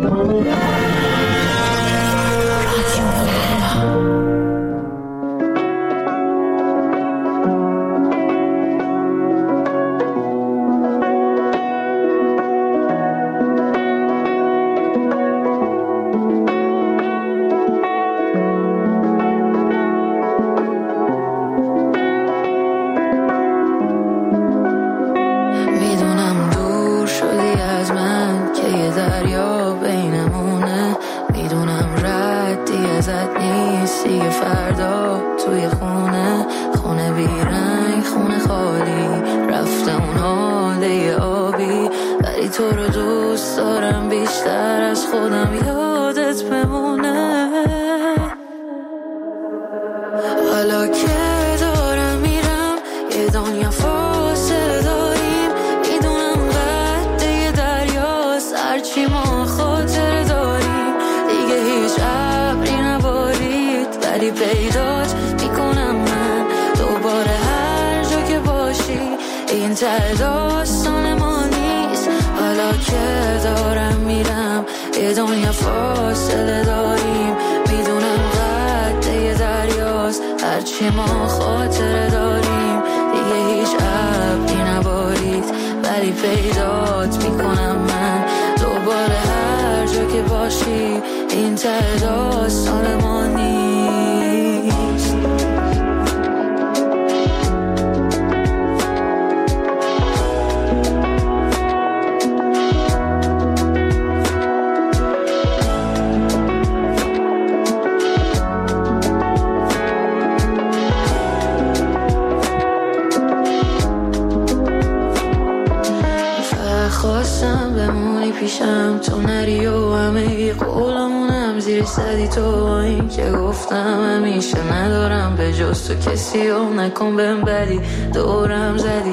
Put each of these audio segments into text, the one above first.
خواستم بمونی پیشم تو نری و همه قولمونم زیر صدی تو این که گفتم همیشه ندارم به جز تو کسی و نکن بهم بدی دورم زدی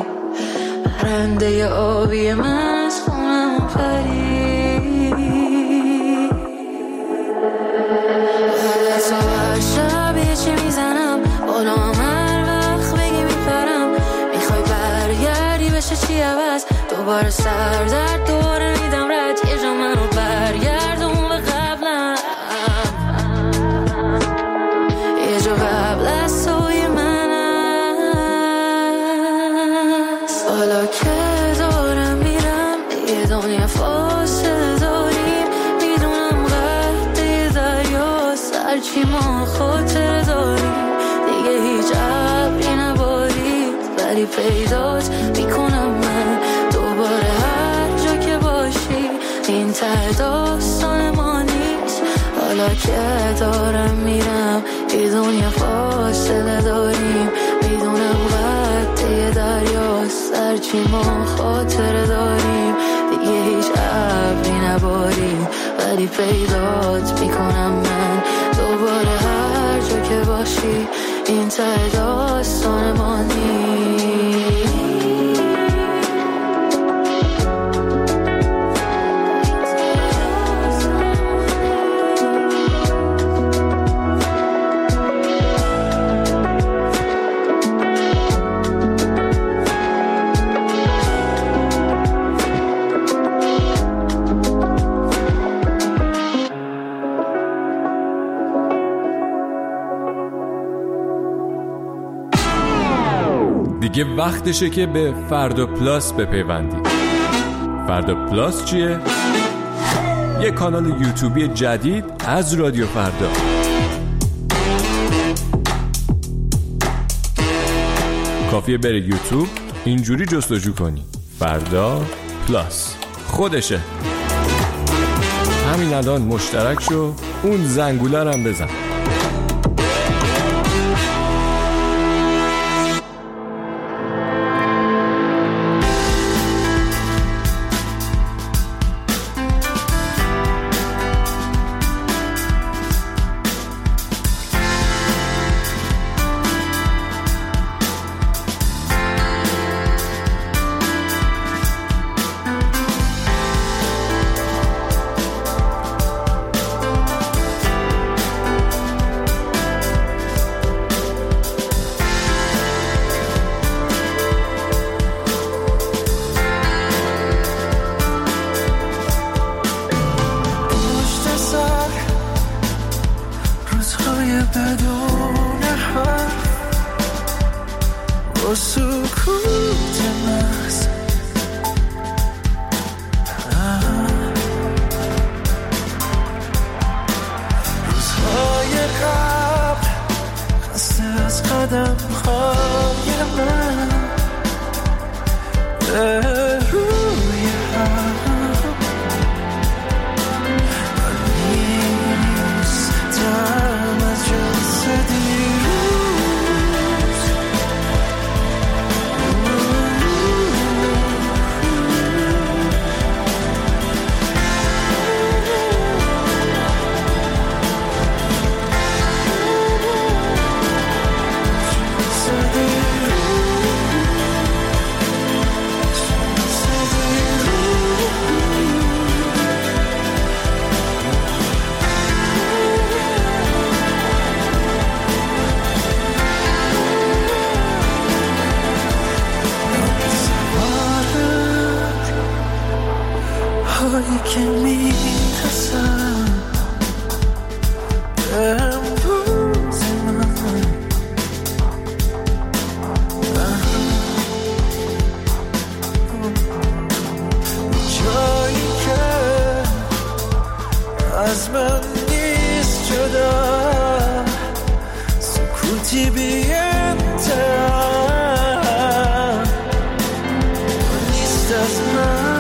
پرنده آبی من از خونم پری بعد تو هر شب یه چی میزنم بالا هر وقت بگی میپرم میخوای برگردی بشه چی عوض دوباره سر در دوره میدم رد یه جا منو برگردون به قبلم یه جا قبل از توی من است حالا که دارم میرم دیگه دنیا فاصله داریم میدونم قد دریاست هرچی ما خاطر داریم دیگه هیچ ابری نبارید ولی پیدات میکنم من دوباره هر جا که باشی این ته داستان ما نیست حالا که دارم میرم یه دنیا فاصله داریم میدونم قد دریاست هرچی ما خاطره داریم دیگه هیچ ابری نباریم ولی پیدات میکنم من دوباره هر جا که باشی این ته داستان ما نیست دیگه وقتشه که به فردا پلاس بپیوندید. فردا پلاس چیه؟ یه کانال یوتیوبی جدید از رادیو فردا. کافیه بری یوتیوب اینجوری جستجو کنی فردا پلاس خودشه. همین الان مشترک شو اون زنگوله رو هم بزن. سکوت محض روزهای قبل خسته از قدم های من روی هم نیستم از جسد دیروز هایی که میترسم امروز من جایی که از من نیست جدا سکوتی بی انتها نیست از من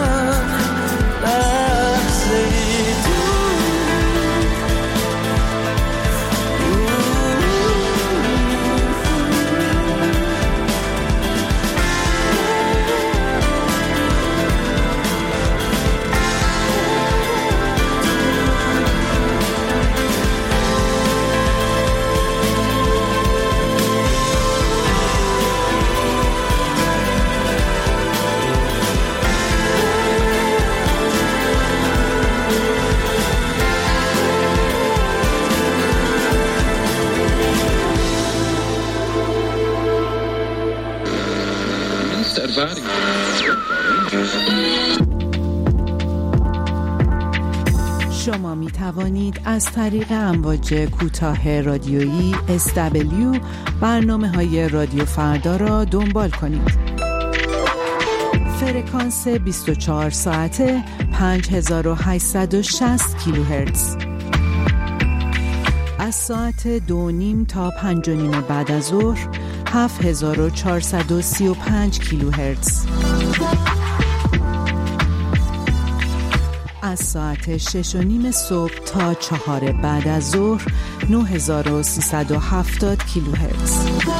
شما می توانید از طریق امواج کوتاه رادیویی SW برنامه‌های رادیو فردا را دنبال کنید. فرکانس 24 ساعته 5860 کیلوهرتز. از ساعت 2:30 تا 5:30 بعد از ظهر 7435 کیلوهرتز. از ساعت 6:30 صبح تا 4 بعد از ظهر 9370 کیلوهرتز.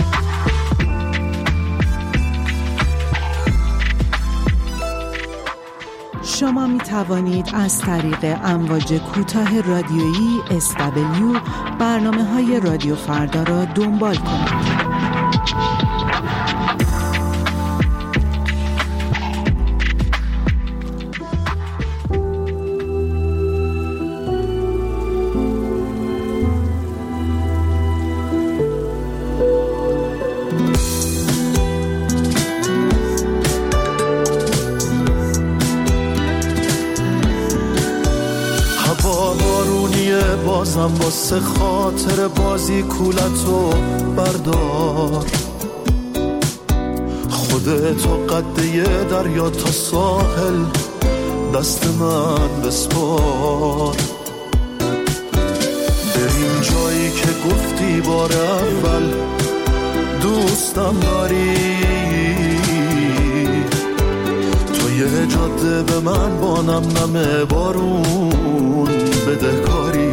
شما می توانید از طریق امواج کوتاه رادیویی SW برنامه‌های رادیو فردا را دنبال کنید. بازم واسه خاطر بازی کولتو بردار، خودتو قده دریا تا ساحل دست من بسپار. بریم جایی که گفتی بار اول دوستم داری، تو یه جاده به من با نم بارون بدهکاری.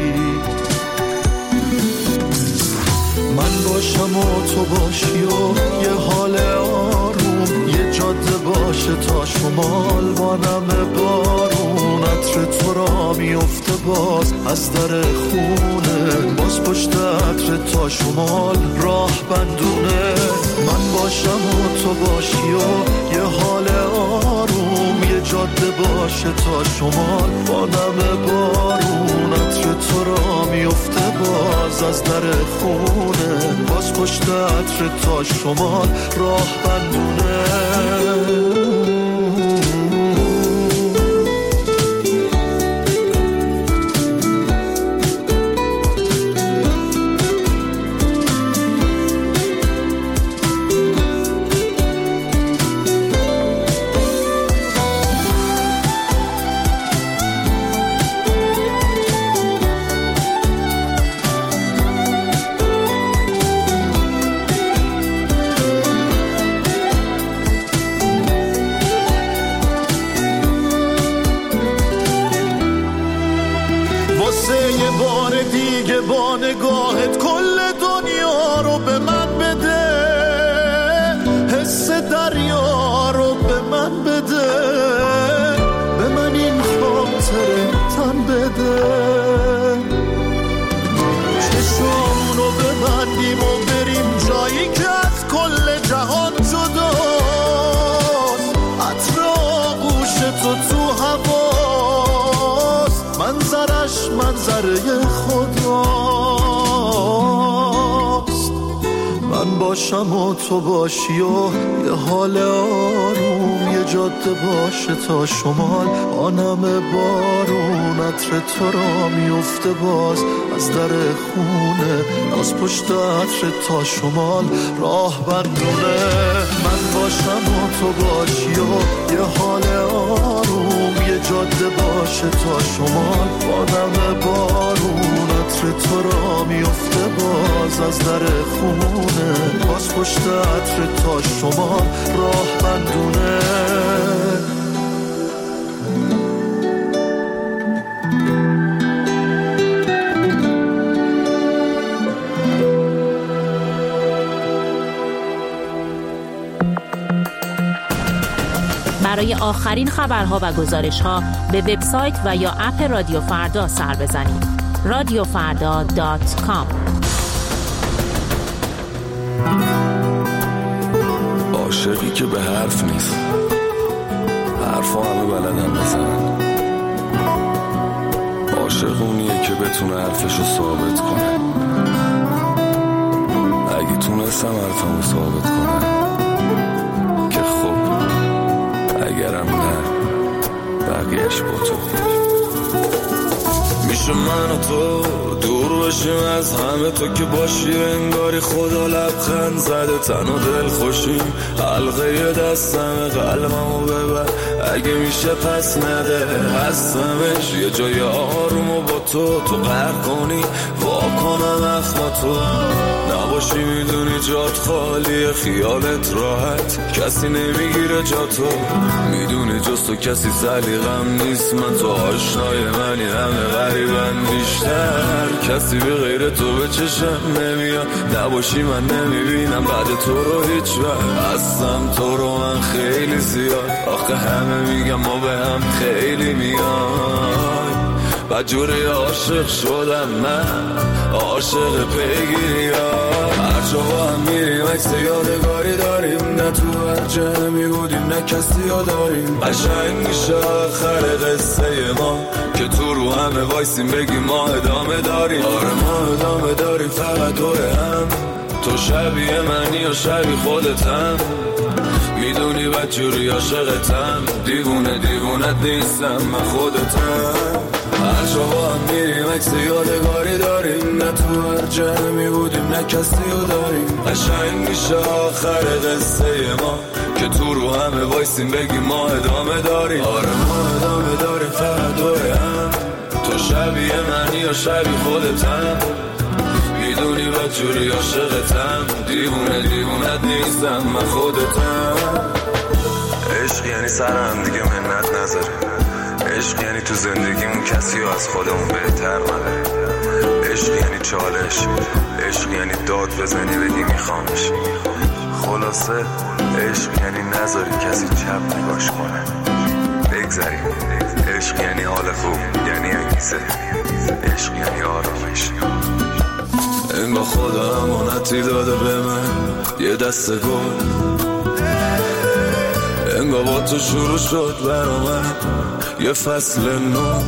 من باشم و تو باشی و یه حال آروم، یه جاده باشه تا شمال با نم بارون. عطر تو را میفته باز از در خونه، باز پشت عطر تا شمال راه بندونه. من باشم و تو باشی و یه حال آروم، یه جاده باشه تا شمال با نم بارون. عطر تو را میفته باز از در خونه، باز پشت عطر تا شمال راه بندونه. با نگاهت کل دنیا رو به من بده، حس دریا رو به من بده، به من این خاطره تن بده. چشمونو ببندیم و بریم جایی که از کل جهان جداست، عطر آغوش تو هواست، منظرش منظره خداست. من باشم و تو باشی و یه حال آروم، یه جاده باشه تا شمال، آنم بارون عطر تو را میفته باز از در خونه، باز پشت عطر تا شمال راه بندونه. من باشم و تو باشی و یه حال آروم، یه جاده باشه تا شمال، آنم بارون عطر تو را میفته باز از در خونه، باز پشت عطر تا شما راه بندونه. برای آخرین خبرها و گزارش‌ها به وبسایت و یا اپ رادیو فردا سر بزنید. radiofarda.com. عاشقی که به حرف نیست، حرفا همه بلدن بزنن. عاشق اونیه که بتونه حرفشو ثابت کنه. اگه تونستم حرفمو ثابت کنم که خب، اگرم نه بقیهش با تو. میشه من و تو دور بشیم از همه، تو که باشی انگاری خدا لبخند زده، تن و دل خوشیم، حلقه دستم قلبمو ببر، اگه میشه پس نده هستمش، یه جای آروم و با تو قهر کنی وا کنم اخما تو نباشی، میدونی جات خالیه خیالت راحت، کسی نمیگیره جا تو، میدونی جز تو کسی سلیقم نیست، من تو آشنای منی همه غریبن بیشتر، کسی به غیر تو به چشم نمیاد، نباشی من نمیبینم بعد تو رو هیچ وقت، هستم تو رو من خیلی زیاد، آخه همه میگم ما به هم خیلی میای، بدجوری عاشق شدم من، عاشق پیگیری ها، هر جا با هم میریم عکس یادگاری داریم، نه تو هر جمعی بودیم نه کسی ها داریم، قشنگ میشه آخر قصه ما که تو رو همه وایسیم بگیم ما ادامه داریم، آره ما ادامه داریم فقط دور هم، تو شبیه منی و شبیه خودتم، میدونی بدجوری عاشقتم، دیوونه دیوونت نیستم من خودتم، هر جا با هم میریم عکس یادگاری داریم، نه تو هر جمعی بودیم نه کسی رو داریم، قشنگ میشه آخر قصه ما که تو رو همه وایسیم بگیم ما ادامه داریم، آره ما ادامه داریم فقط دور هم، تو شبیه منی و شبیه خودتم، میدونی بدجوری عاشقتم، دیوونه دیوونت نیستم من خودتم، عشق یعنی سر هم دیگه منت نذاره، عشق یعنی تو زندگیمون کسی رو از خودمون بهتر نداره، عشق یعنی چالش، عشق یعنی داد بزنی بگی میخوامش، خلاصه عشق یعنی نذاری کسی چپ نگاش کنه، بگذاریم، عشق یعنی حال خوب، یعنی انگیزه، عشق یعنی آرامش. انگار خدا امانتی داده به من یه دسته گل، انگار با تو شروع شد برا من یه فصل نو،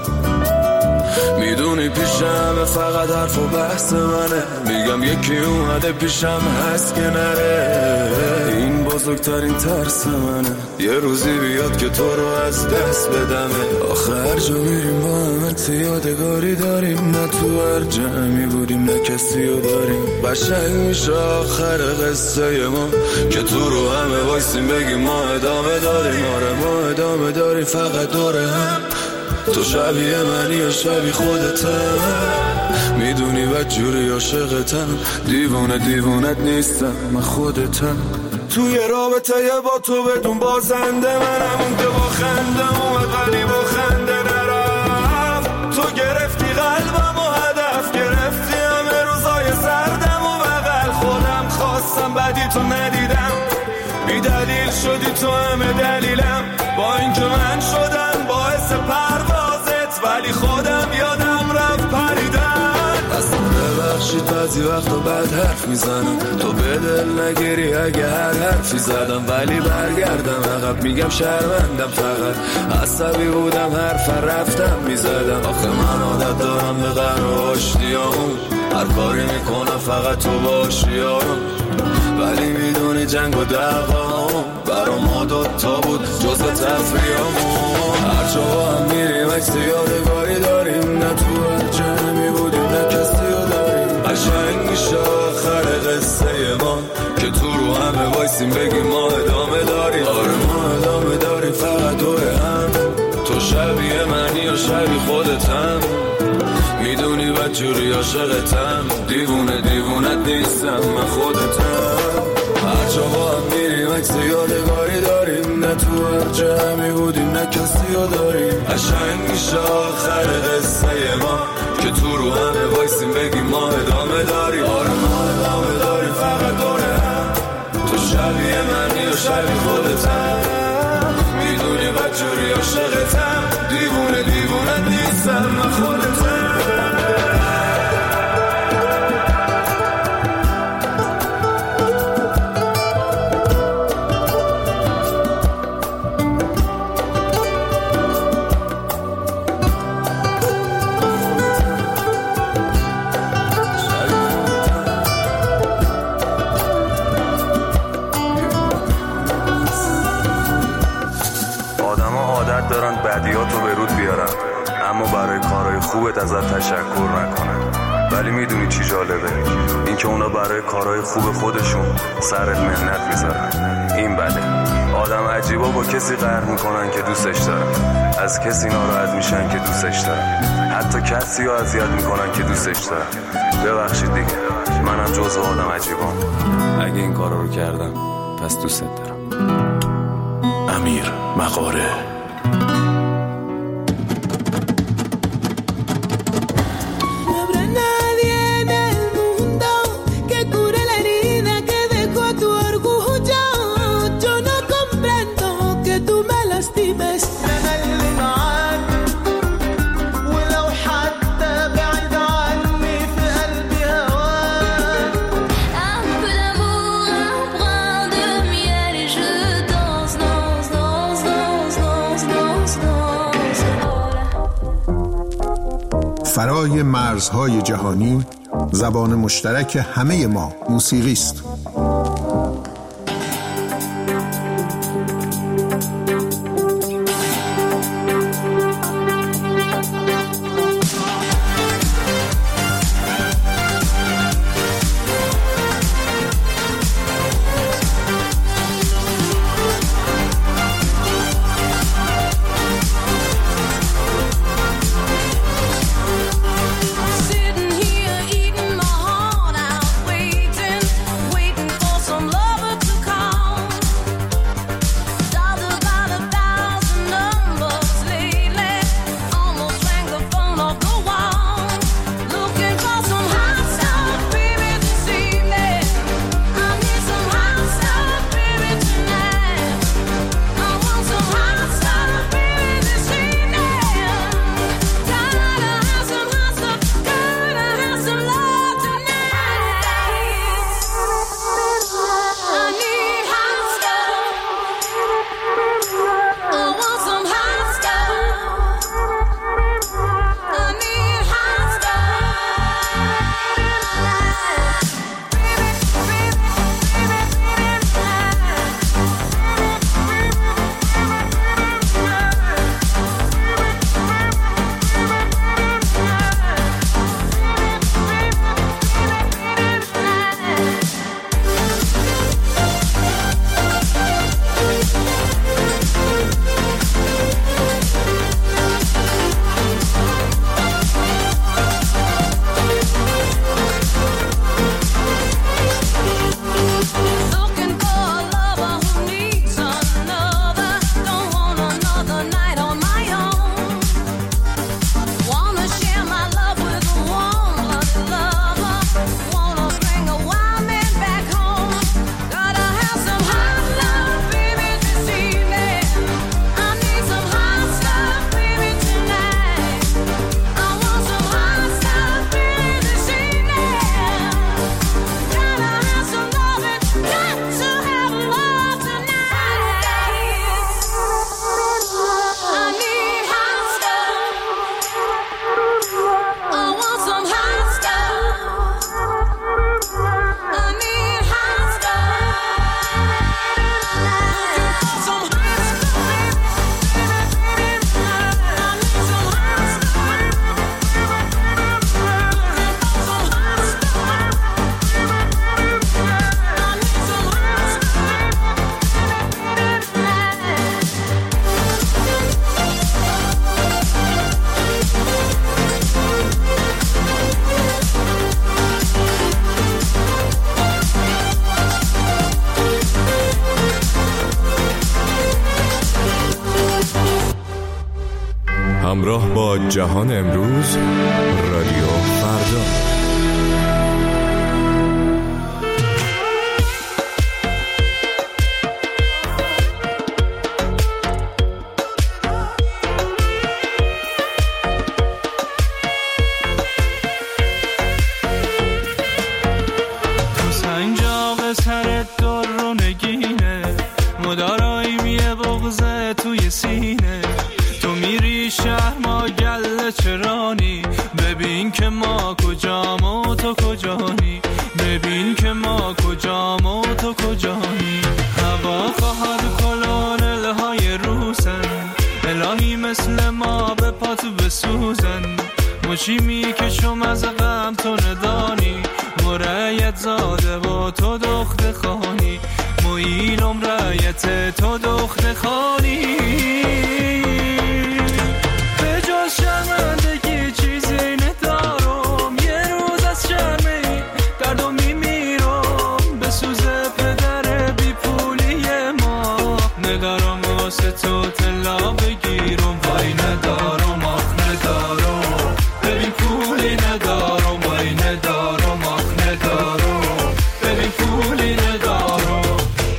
میدونی پیشم فقط حرف و بحث منه، میگم یکی اومده پیشم هست که نره، این بزرگترین ترس منه، یه روزی بیاد که تو رو از دست بدمه، آخه هر جا میریم با همت یادگاری داریم، نه تو هر جمعی بودیم نه کسی رو داریم، قشنگ میشه آخر قصه ما که تو رو همه وایسیم بگیم ما ادامه داریم، آره ما ادامه داریم فقط دور هم، تو شبیه منی و شبیه خودتم، میدونی بدجوری عاشقتم، دیوونه دیوونت نیستم من خودتم، توی رابطه با تو بدون بازنده منم اون که با خنده اومد ولی با خنده نرفت، تو گرفتی قلبم و هدف گرفتی شدی تو همه دلیلم، با اینکه من شدم باعث پروازت، ولی خودم یادم رفت پریدن. اصلا ببخشید بعضی وقتا بد حرف میزنم، تو به دل نگیری اگه هر حرفی زدم، ولی برگردم عقب میگم شرمندم، فقط عصبی بودم حرف رفتم میزدم. آخه من عادت دارم به غم و آشتیام، هر کاری میکنم فقط تو باشی یارم، ولی میدونی جنگ و دعوام برا ما دوتا بود جزء تفریحامون. هر جا هم میریم عکس یادگاری داریم، نه تو هر جمعی بودیم نه کسی رو داریم. قشنگ میشه آخر قصه ما که تو رو همه وایسیم بگیم ما ادامه داریم. آره ما ادامه داریم فقط دور هم، تو شبیه منی و شبیه خودتم، میدونی بدجوری عاشقتم، دیوونه دیوونت نیستم من خودتم. هر جا با هم میریم عکس یادگاری داریم، نه تو هر جمعی بودیم نه کسی رو داریم. قشنگ میشه آخر قصه ما که تو رو همه وایسیم بگیم ما ادامه داریم. آره ما ادامه داریم فقط دور هم، تو شبیه منی و شبیه خودتم، میدونی بدجوری عاشقتم، دیوونه دیوونت نیستم من خودتم. بدیاتو به رود بیارن، اما برای کارهای خوبت ازت تشکر نکنن. ولی میدونی چی جالبه؟ این که اونا برای کارهای خوب خودشون سرت منت میذارن. این بده. آدم عجیبا با کسی قهر میکنن که دوستش دارن، از کسی ناراحت میشن که دوستش دارن، حتی کسی رو اذیت میکنن که دوستش دارن. ببخشید دیگه، منم جزو آدم عجیبام. اگه این کارا رو کردم پس دوستت دارم. امیر مغاره. فرای مرزهای جهانی، زبان مشترک همه ما موسیقی است. Sitting here eating my heart out, waiting همراه با جهان امروز، رادیو فردا. چیمی که شم از غم تو ندانی مرایت زاده و تو دخت خانی مویلم رایت تو دخت خانی به جز شرمندگی چیزی ندارم یه روز از شرمی دردو میمیرم به سوز پدر بی پولی ما ندارم واسه تو طلا بگیرم وای ندارم آخ ندارم ببین پولی ندارم وای ندارم آخ ندارم ببین پولی ندارم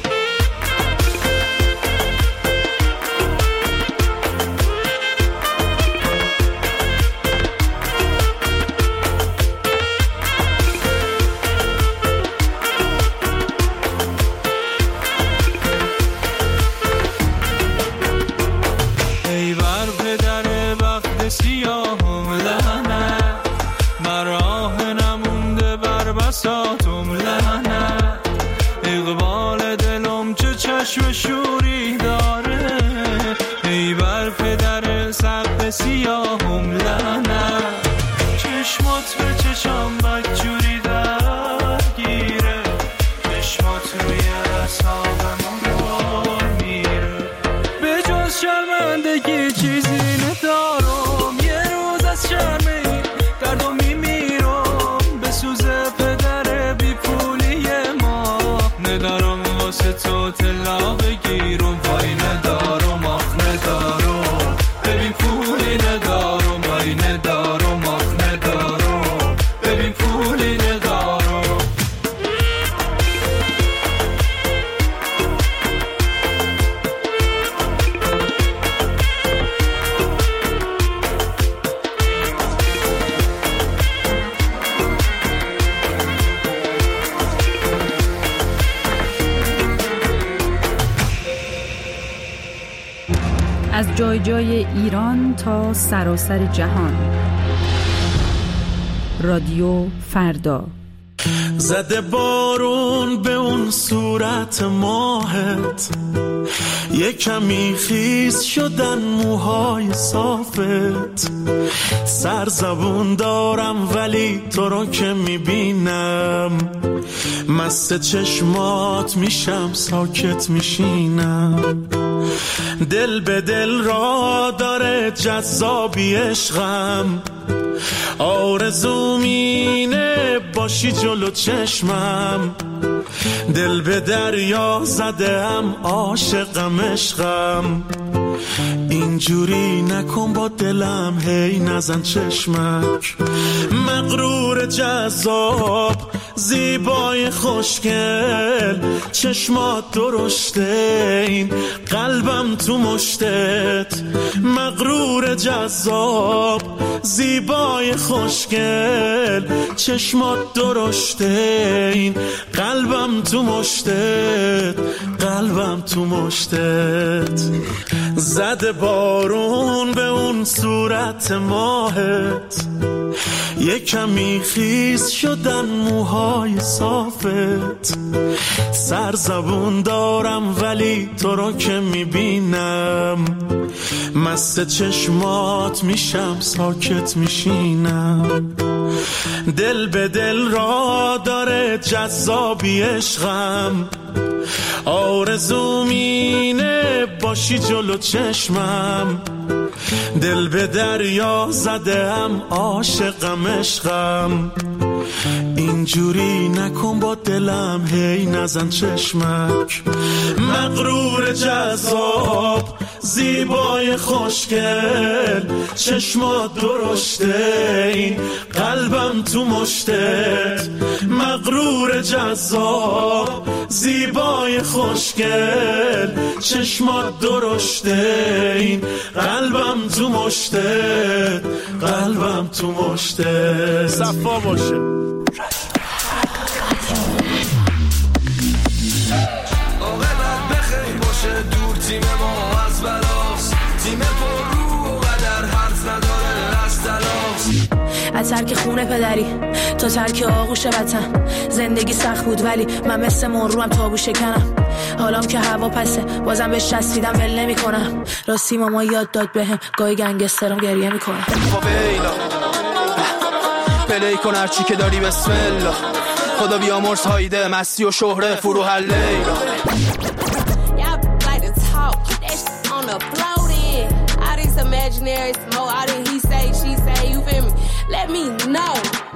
ای بر پدر وقت سیاهم لعنه مراه نمونده بر بساطم لعنه اقبال دلم چه چشم شوری داره ای بر پدر سقف سیاهم لعنه چشمات به چشم بدجوری درگیره چشمات روی اعصابم بار میره به جز شرمندگی چیزی ندارم یه روز از شرمی دردو میمیرم به سوز پدر بی پولی ما ندارم واسه تو طلا بگیرم وای ندارم آخ ندارم ببین پولی ندارم وای ندارم آخ ندارم ببین پولی ندارم از جای جای ایران تا سراسر جهان، رادیو فردا. زده بارون به اون صورت ماهت یه کمی خیس شدن موهای صافت سرزبون دارم ولی تو رو که میبینم مست چشمات میشم ساکت میشینم دل به دل را داره جذابی عشقم آرزوم اینه باشی جلو چشمم دل به دریا زدم عاشقم عشقم اینجوری نکن با دلم هی نزن چشمک مغرور جذاب زیبای خوشگل چشمات درشته این قلبم تو مشتت مغرور جذاب زیبای خوشگل چشمات درشته این قلبم تو مشتت قلبم تو مشتت زده بارون به اون صورت ماهت یه کمی خیس شدن موهای صافت سرزبون دارم ولی تو رو که میبینم مست چشمات میشم ساکت میشینم دل به دل را داره جذابی عشقم آرزوم اینه باشی جلو چشمم دل به دریا زدم عاشقم عشقم اینجوری نکن با دلم هی نزن چشمک مغرور جذاب زیبای خوشگل، چشمات درشته، این قلبم تو مشتت، مغرور جذاب، زیبای خوشگل، چشمات درشته، این قلبم تو مشتت، قلبم تو مشتت. صفا باشه. دور تیم ما از بلاست، تیم پر رو و قدر حرف نداره از تلاست. از ترک خونه پدری تا ترک آغوش وطن، زندگی سخت بود ولی من مثل مروم تابو شکنم. حالام که هوا پسه بازم بهش چسبیدم ول نمی کنم. راستی ماما یاد داد بهم گاهی گنگسترم گریه میکنم. بیلا پلی کن هرچی که داری بسم الله، خدا بیامرز هایده مستی و شهره فرو حلیلا. Imaginary smoke, all that he say, she say, you feel me? Let me know.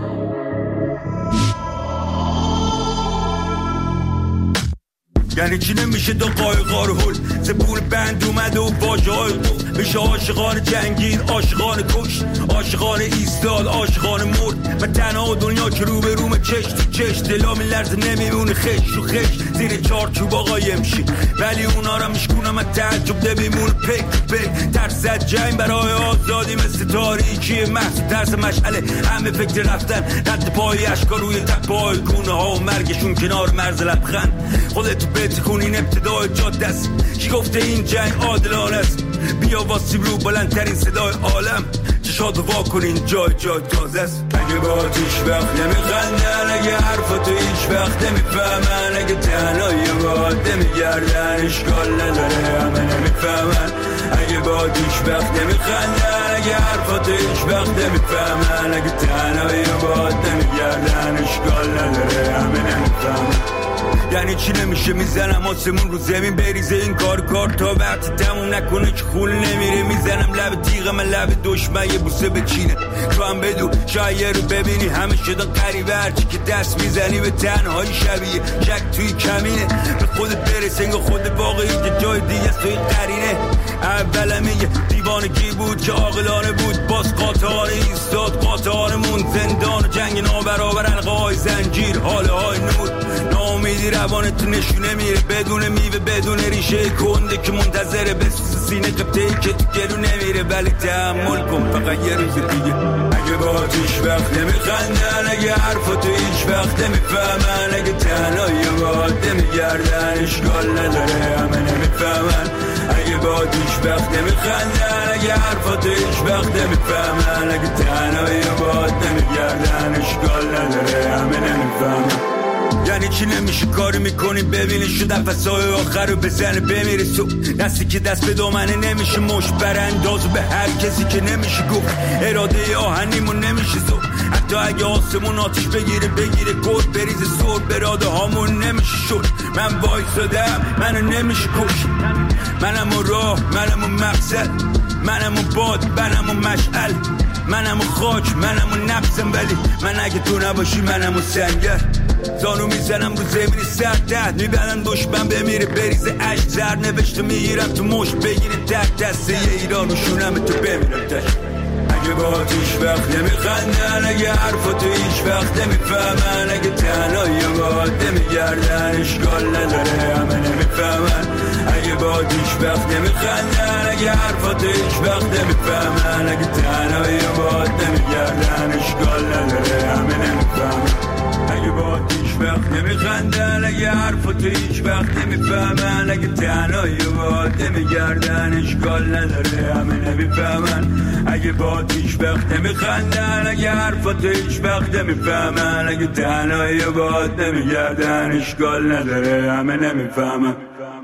یعنی چی نمیشه دو قایقار هل زبون بند اومده و باجه های قفل میشه عاشقان جنگیر، عاشقان کش، عاشقان ایستاد، عاشقان مرد. من تنها دنیا که رو به روم چش تو چش، دلام لرزه نمیمونه خش رو خش زیر چارچوب قایم شی، ولی اونا را میشکونم از تعجب نمیمونه پک پک. ترس از جنگ برای آزادی مثل تاریکی محض ترس مشعله، همه فکر رفتن رد پای اشکا روی تپای گونه ها و مرگشون کنار مرز لبخند. خودتو بتکن این ابتدای جاده است، کی گفته این جنگ عادلانه است؟ بیا واسیم رو بلندترین صدای عالم، چشاتو وا کنین جای جای تازه است. اگه با هیچ وقت نمیخندن، اگه حرفاتو هیچ وقت نمیفهمن، اگه تنهایی باید نمیگردن اشکال نداره همه نمیفهمن. اگه با هیچ وقت نمیخندن، اگه حرفاتو هیچ وقت نمیفهمن، اگه تنهایی باید نمیگردن اشکال نداره همه نمیفهمن. یعنی چی نمیشه میزنم آسمون رو زمین بریزه این کار تا وقت تموم نکنه که خون نمیره. میزنم لب تیغم لب دشمن یه بوسه بچینه، تو هم بدو شاید رو ببینی همه شدن قریبه، هرچی که دست میزنی به تنهایی شبیه شک توی کمینه. به خودت برس انگاه خود واقعی که جای دیگه است توی قرینه. اولم یه دیوانگی بود که عاقلانه بود، باز قاطعانه ایستاد قاطعانمون زندان و جنگ نابرابر حلقه های زنجیر حاله های نور. ناامیدی روانت نشونه میره بدون میوه بدون ریشه کنده که منتظره بسوز سینه قبطه‌ای که تو گلو نمیره، ولی تحمل کن فقط یه روز دیگه. اگه با هیچ وقت نمیخندن، اگه حرفاتو هیچ وقت نمیفهمن، اگه تنهایی باید نمیگردن اشکال نداره همه نمیفهمن. اگه با هیچ وقت نمیخندن، اگه حرفاتو هیچ وقت نمیفهمن، اگه تنهایی باید نمیگردن اشکال نداره همه نمیفهمن. یعنی چی نمیشه کاری میکنی ببینی شو نفسای آخر رو بزنه بمیره تو دستی که دست به دامنه نمیشه مش برانداز به هر کسی که نمیشه گفت اراده آهنیمون نمیشه زو. حتی اگه آسمون آتیش بگیره گل بریزه سر براده هامون نمیشه شد. من وایسادم منو نمیشه کش، منم و راه منم و مقصد، منم و باد منم و مشعل، منم و خاک منم و نفسم، ولی من اگه تو نباشی منم و سنگر. زانو میزنم رو زمین سردت میبندن دشمن بمیره بریزه عشق زر نوشته میگیرم تو مش بگیره تک دسته یه ایران و شونم تو بمیرم تش. اگه با هیچ وقت نمیخندن، اگه حرفاتو هیچ وقت نمیفهمن، اگه تنهایی باید نمیگردن اشکال نداره همه نمیفهمن. اگه با هیچ وقت نمیخندن، اگه حرفاتو هیچ وقت نمیفهمن، اگه تنهایی باید نمیگردن اشکال نداره همه نمیفهمن. اگه با هیچ وقت نمیخندن، اگه حرفاتو هیچ وقت نمیفهمن، اگه تنهایی باید نمیگردن اشکال نداره همه نمیفهمن. اگه با هیچ وقت نمیخندن، اگه حرفاتو هیچ وقت نمیفهمن، اگه تنهایی باید نمیگردن اشکال نداره همه نمیفهمن.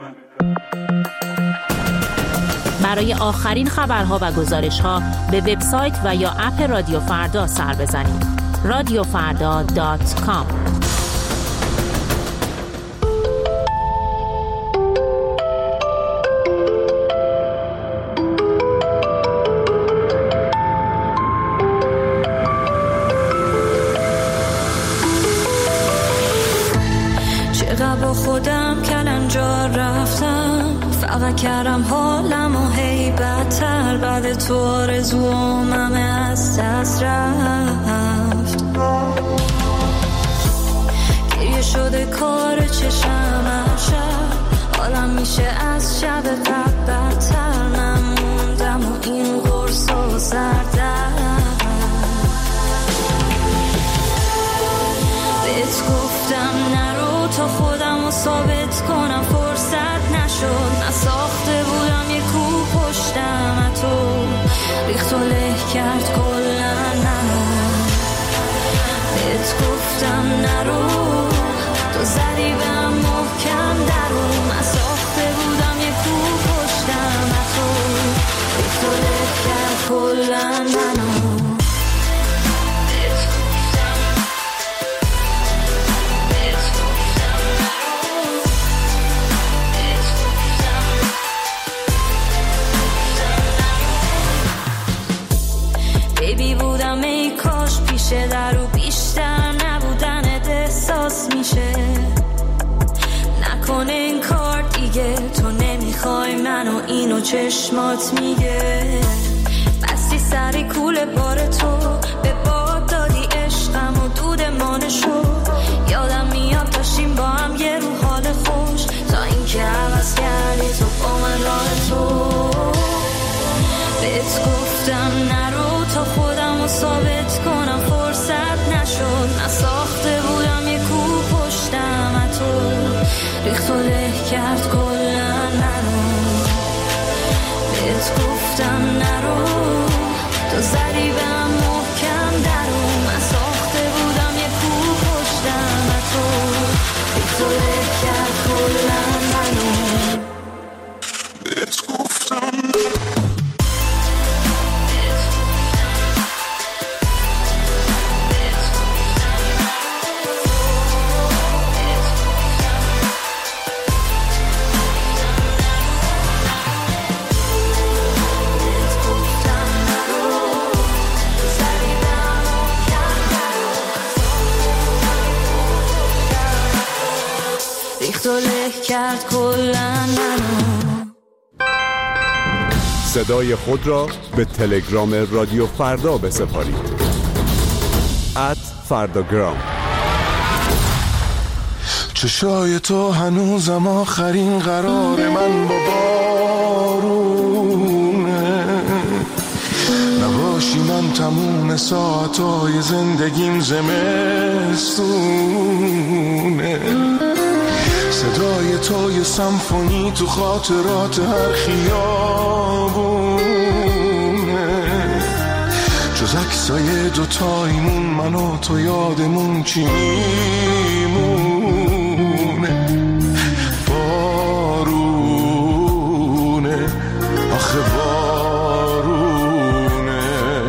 برای آخرین خبرها و گزارش‌ها به وبسایت و یا اپ رادیو فردا سر بزنید. radiofarda.com. چقدر با خودم کلنجار رفتم، فقط کردم حالم و هی بدتر، بعد تو آرزوامم از دست رفت. گریه شده کار چشم هر شب، حالم میشه از شب قبل بدتر. من موندم و این قرص و سردم. بهت گفتم نرو تا خودم رو ثابت کنم، فرصت نشد. نساخته بودم یه کوه پشتم، تو ریخت و له کرد کلن منو. بهت گفتم نرو، تو زدی بهم محکم درو. نساخته بودم یه کوه پشتم، تو ریخت و له کرد کلن منو. بودم ای کاش پیشه در و بیشتر نبودنت احساس میشه. نکنه این کار دیگه، تو نمیخوای منو، اینو چشمات میگه. بستی سری کول بار تو، به باد دادی عشقم و دود مانشو. یادم میاد داشتیم با هم یه رو حال خوش، تا اینکه عوض کردی تو با من راه تو. بهت گفتم نرو تا خودم رو ثابت کنم، فرصت نشد. نساخته بودم یه کوه پشتم، تو ریخت و له کرد کلن منو. بهت گفتم نرو، تو زدی بهم محکم درو. نساخته بودم یه کوه پشتم، تو ریخت و له کرد کلن منو. بهت گفتم کرد کلن منو. صدای خود را به تلگرام رادیو فردا بسپارید. @فرداگرام. چشای تو هنوزم آخرین قرار من با بارونه. نباشی من تموم ساعتای زندگیم زمستونه. صدای تو یه سمفونی تو خاطرات هر خیابونه. جز عکسای دوتاییمون من و تو یادمون چی میمونه؟ بارونه، آخه بارونه.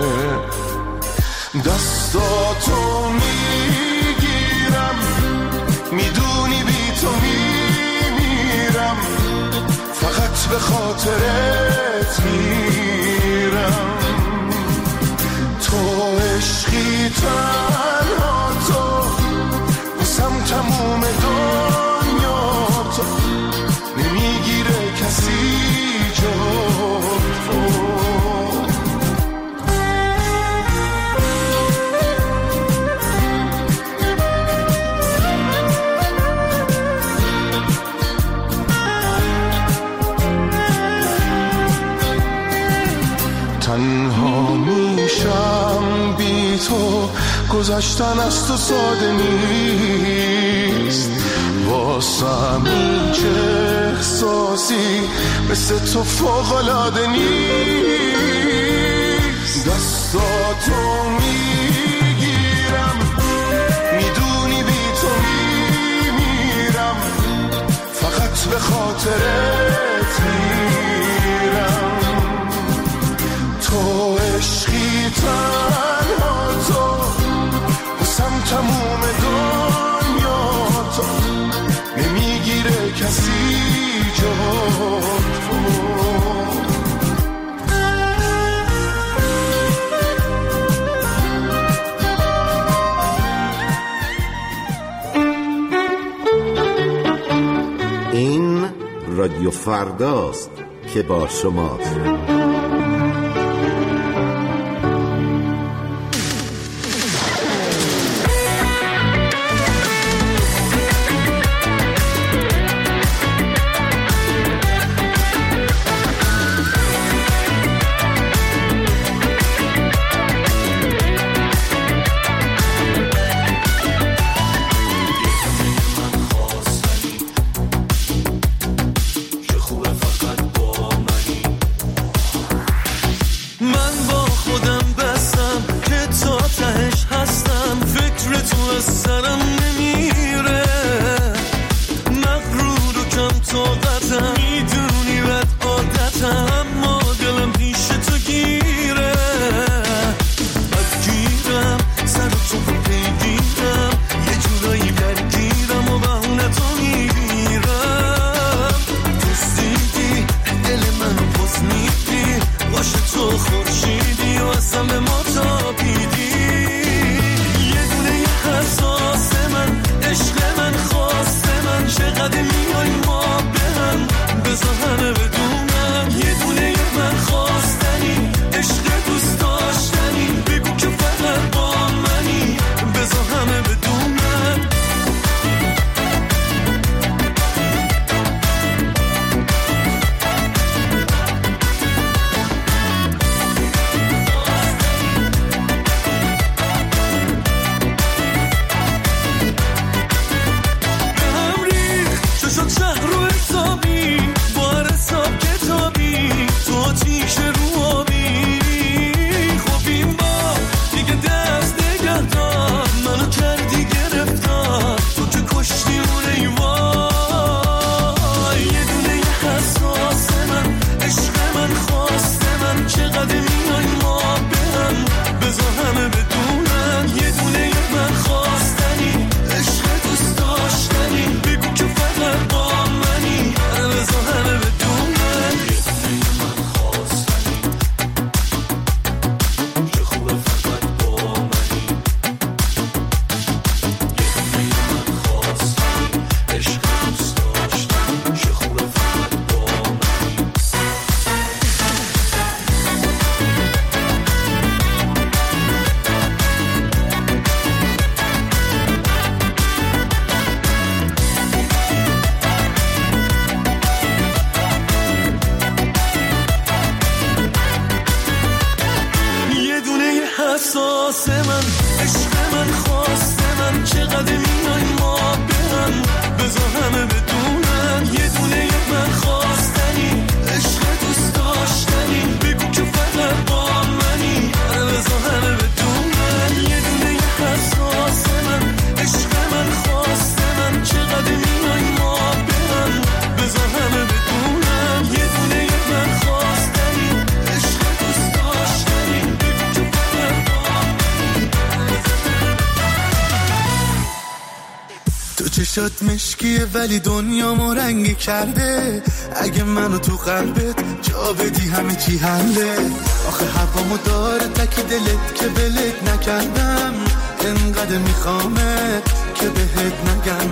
دستاتو میگیرم، میدونی بی تو میمیرم، فقط به خاطرت میرم. تو عشقی تنها، تو بسم تموم دنیا، تو نمیگیره کسی جا تو. تنها میشم بی تو، گذشتن از تو ساده نیست. واسم این چه احساسی مثل تو فوق‌العاده نیست. دستاتو میگیرم، میدونی بی تو میمیرم، فقط به خاطرت میرم. تو عشقی تنها، تو بسم تموم دنیا، تو نمیگیره کسی جا تو. این رادیو رادیو فرداست که با شماست. چشات مشکیه ولی دنیامو رنگی کرده. اگه منو تو قلبت جا بدی همه چی حله. آخه هوامو داره تک دلت که بلت نکردم. انقدر میخوامت که بهت نگم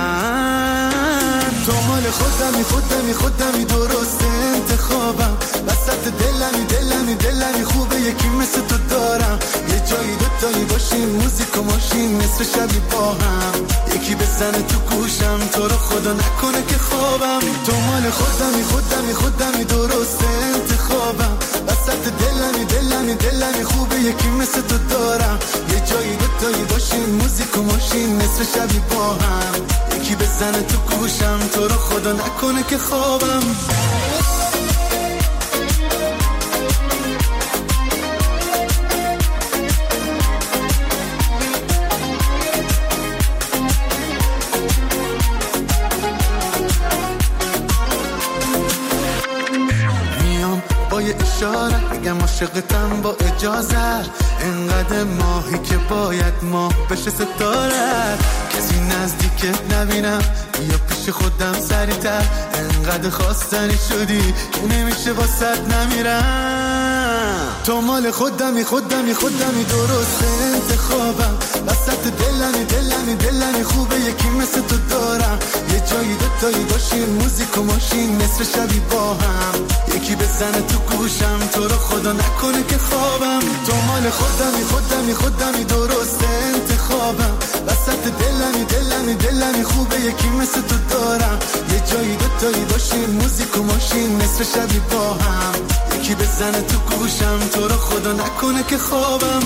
من. تو مال خودمی درست انتخابم. وسط دلمی خوبه یکی مثل تو دارم. یه جایی دوتایی باشیم موزیک و ماشین نصف شبی با هم. یکی بزنه تو گوشم تو رو خدا نکنه که خوابم. تو مال خودمی درست انتخابم. وسط دلمی خوبه یکی مثل تو دارم. یه جایی دوتایی باشیم موزیک و ماشین نصف شبی با هم. یکی بزنه تو گوشم تو رو خدا نکنه که خوابم. اشاره اگم عاشقتم با اجازه. انقدر ماهی که باید ماه بشه ستاره. کسی نزدیکت نبینم یا پیش خودم سریعتر. انقدر خواستنی شدی که نمیشه واسط نمیرم. تو مال خودمی درست انتخابم. وسط دلمی خوبه یکی مثل تو دارم. یه جایی دوتایی باشیم موزیک و ماشین نصف شبی با هم. یکی بزنه تو گوشم تو رو خدا نکنه که خوابم. تو مال خودمی درست انتخابم. وسط دلمی خوبه یکی مثل تو دارم. یه جایی دوتایی باشیم موزیک و ماشین نصف شبی با هم. یکی بزنه تو گوشم تو رو خدا نکنه که خوابم.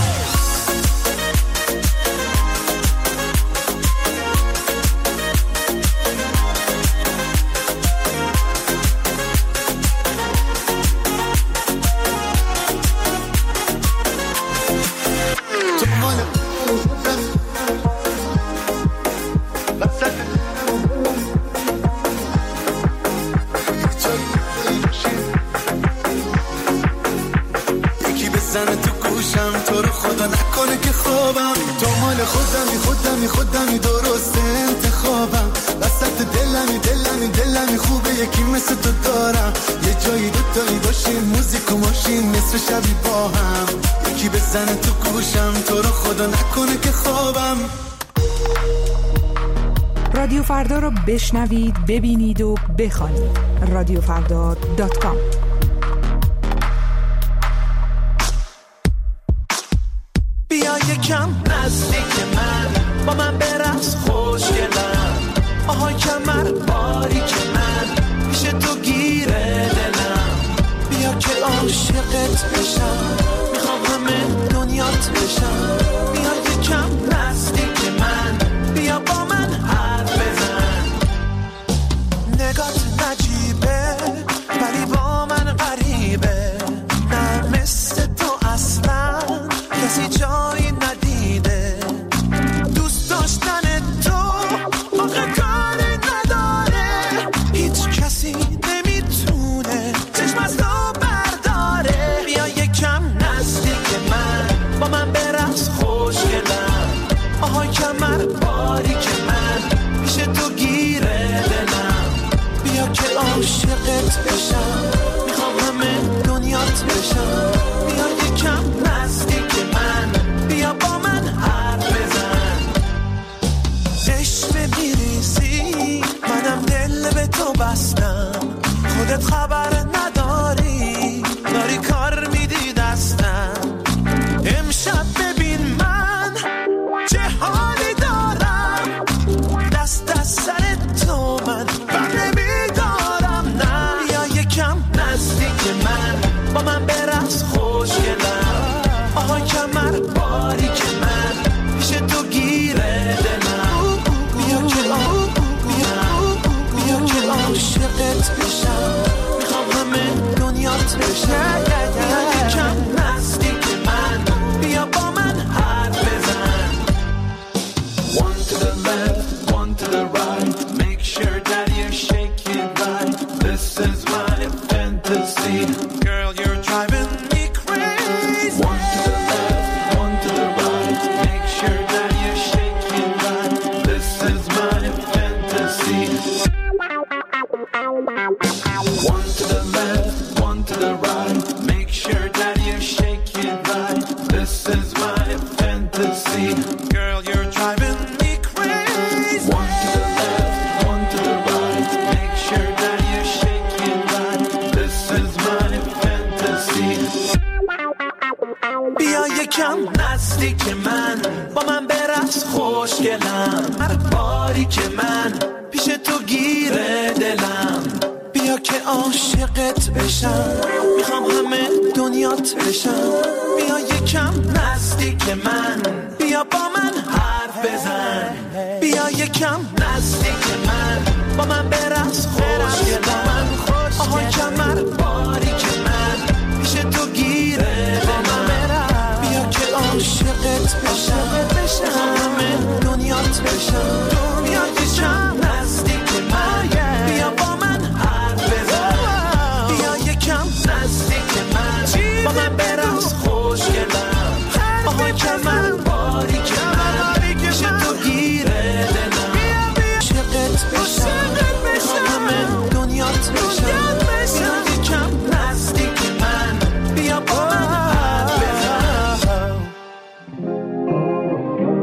خودمی درست انتخابم. وسط دلمی خوبه یکی مثل تو دارم. یه جایی دوتایی باشیم موزیک و ماشین نصف شبی با هم. یکی بزنه تو گوشم تو رو خدا نکنه که خوابم. رادیو فردا رو بشنوید، ببینید و بخوانید. رادیوفردا.com. بیا یکم نزدیک من، با من برقص خوشگلم. آهای کمر باریک من، پیش تو گیره دلم. بیا که عاشقت بشم، میخوام همه دنیات بشم. بیا یکم نزدیک من، بیا با من حرف بزن. نگات نجیبه ولی با من غریبه. نه مثل تو اصلا کسی جایی ندیده. دوست داشتن تو آخه کاری نداره. هیچ کسی نمیتونه چشم از تو برداره. بیا یکم نزدیک من، با من برقص خوشگلم. آهای کمر باریک من، پیش تو گیره دلم. بیا که عاشقت بشم، میخوام همه دنیات بشم. بیا یکم نزدیک من، بیا با من حرف بزن. عشق میریزی منم دل به تو بستم. خودت خبر نداری، داری کار میدی دستم. امشب ببین من چه حالی دارم. دست از سر تو من بر نمیدارم. نه بیا یکم نزدیک من، با من برقص خوشگلم. آهای کمر باریک من، پیش تو گیره دلم. بیا که عاشقت بشم، میخوام همه دنیات بشم. بیا یکم نزدیک من، بیا با من حرف بزن. One to the left, one to the right. Make sure that you shake it right. This is my fantasy. Girl, you're driving me crazy. One to the left, one to the right. Make sure that you shake it right. This is my fantasy. One to the left, one to the right. Make sure that you shake it right. This is my fantasy. Girl, you're driving me crazy. One to the left, one to the right. Make sure that you shake it right. This is my fantasy. بیا یکم نزدیک من، با من برقص خوشگلم. هر باری که من پیش تو گیره دلم. بیا که عاشقت بشم، میخوام همه دنیات بشم. بیا یکم نزدیک من، بیا با من حرف بزن. بیا یکم نزدیک من، با من برقص خوشگلم. آهای کمر باریک من، پیش تو گیره دلم. بیا که عاشقت بشم، همه دنیات بشم. بیا یکم نزدیک من، بیا با من حرف بزن. بیا یکم نزدیک من، با من برقص خوشگلم. آهای کمر باریک من، پیش تو گیره دلم. عاشقت بشم، همه دنیات بشم. بیا یکم نزدیک من، بیا با من حرف بزن.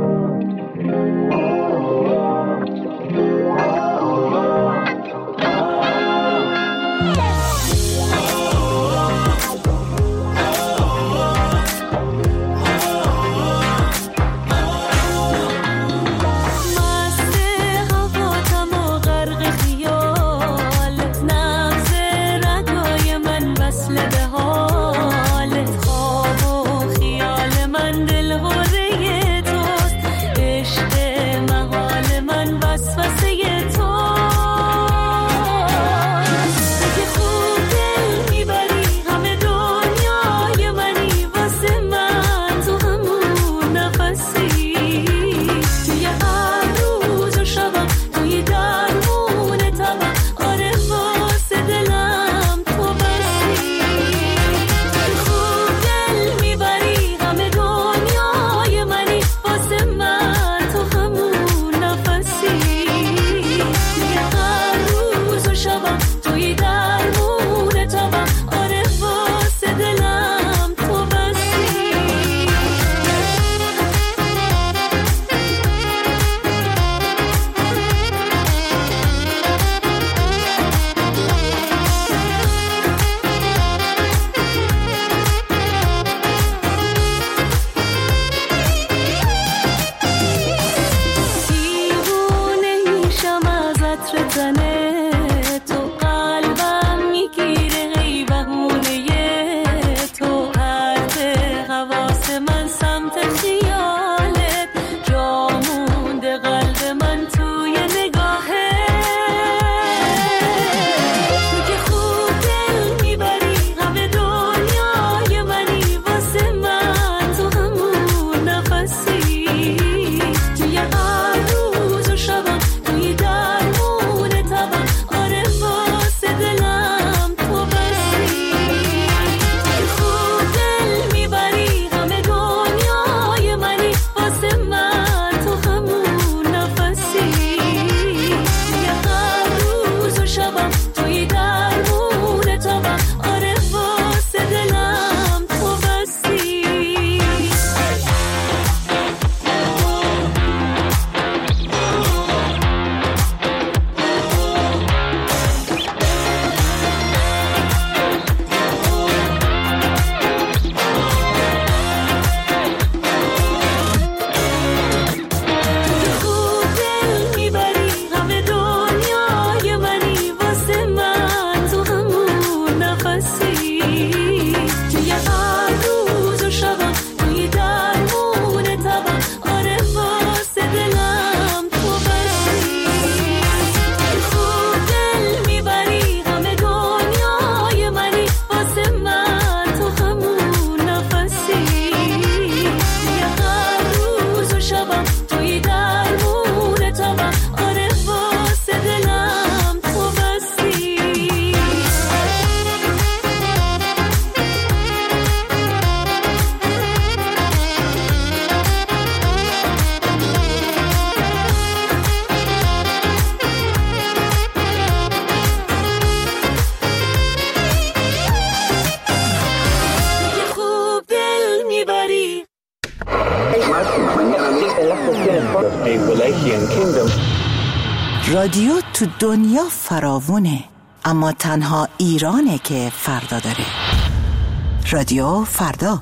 a Wallachian kingdom. رادیو تو دنیا فراوونه، اما تنها ایرانه که فردا داره. رادیو فردا.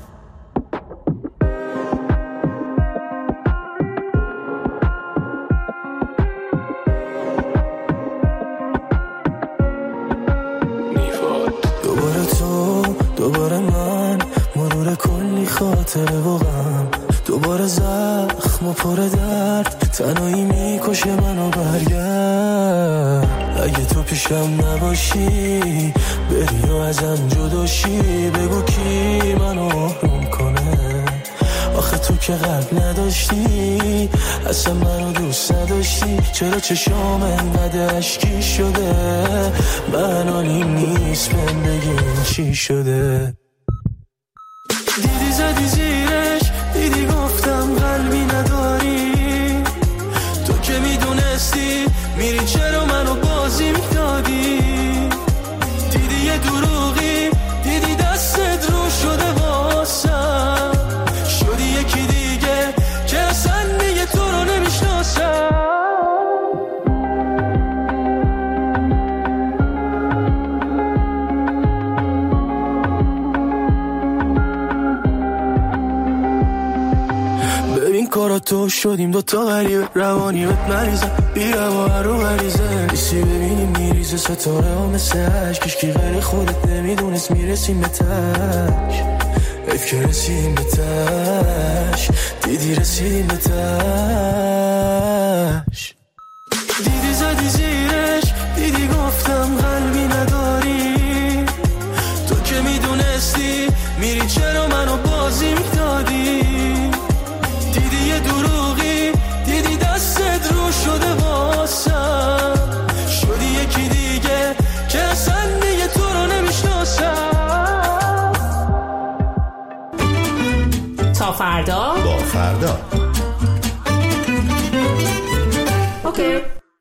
دوباره تو، دوباره من، مرور کلی خاطره و غم، دوباره زخم و پر درد، تنهایی میکشه منو. برگرد اگه تو پیشم نباشی، بری و ازم جداشی، بگو کی منو آروم کنه. آخه تو که قلب نداشتی، اصلا منو دوست نداشتی، چرا چشام انقدر اشکی شده؟ من آنیم نیست بهم بگین چی شده. دیدی زدی زیرش، دیدی گفتم قلبی نداری، تو که میدونستی میری چرا منو بازی میدادی. دیدی یه دروغی، دیدی دستت رو شده واسم، شدی یکی دیگه که اصلا دیگه تو رو نمیشناسم. کارا تو شدیم دوتا غریبه، روانی بهت مریضم، بیرم و هر رو غریزه، نیستی ببینیم میریزه ستاره ها مثل عشق، کشکی غیر خودت نمیدونست میرسیم به تش، حیف که رسیدیم به تش، دیدی رسیدیم به تش. دیدی زدی زیرش، دیدی گفتم قلبی نداری، تو که میدونستی میری چرا منو بازی میدادی. دیدی یه دروغی، دیدی دستت رو شده واسم، شدی یکی دیگه که اصلا دیگه تو رو نمیشناسم. تا فردا با فردا. اوکی.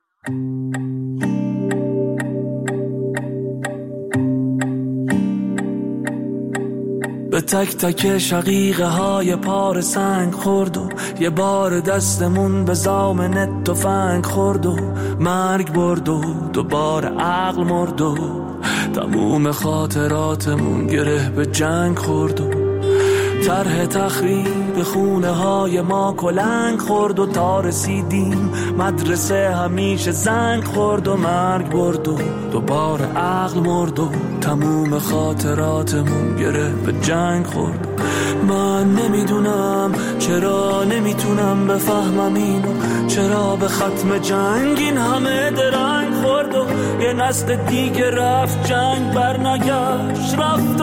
به تک تک شقیقه های پار سنگ خورد و یه بار دستمون به زامن تفنگ خورد و مرگ برد و دوباره عقل مرد و تموم خاطراتمون گره به جنگ خورد و طرح تخریب خونه های ما کلنگ خورد و تا رسیدیم مدرسه همیشه زنگ خورد و مرگ برد و دوباره عقل مرد و تموم خاطراتمون گره به جنگ خورد. من نمیدونم چرا نمیتونم بفهمم اینو، چرا به ختم جنگ این همه درنگ خورد و یه نسل دیگه رفت جنگ برنگشت، رفت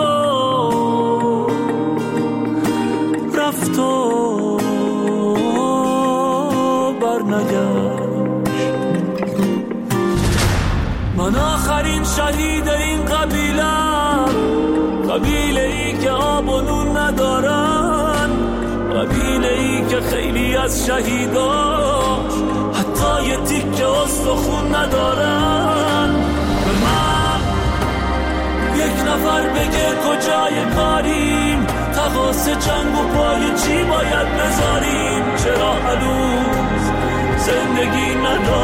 و برنگشت. من آخرین شهید این قبیله‌ام، قبیله ای که آب و نون ندارن، قبیله ای که خیلی از شهیداش حتی یه تیکه استخون ندارن. به من یک نفر بگه کجای کاریم، تقاس جنگ و پای چی باید بذاریم، چرا هنوز زندگی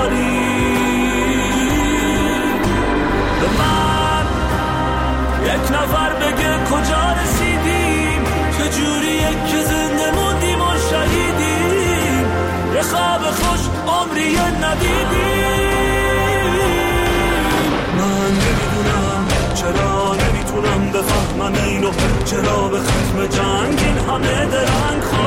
نداریم. به من یک نفر بگه کجا رسیدیم، چجوریه که زنده موندیم و شهیدیم، یه خواب خوش عمری ندیدیم. من نمیدونم چرا نمیتونم بفهمم اینو، چرا به ختم جنگ این همه درنگ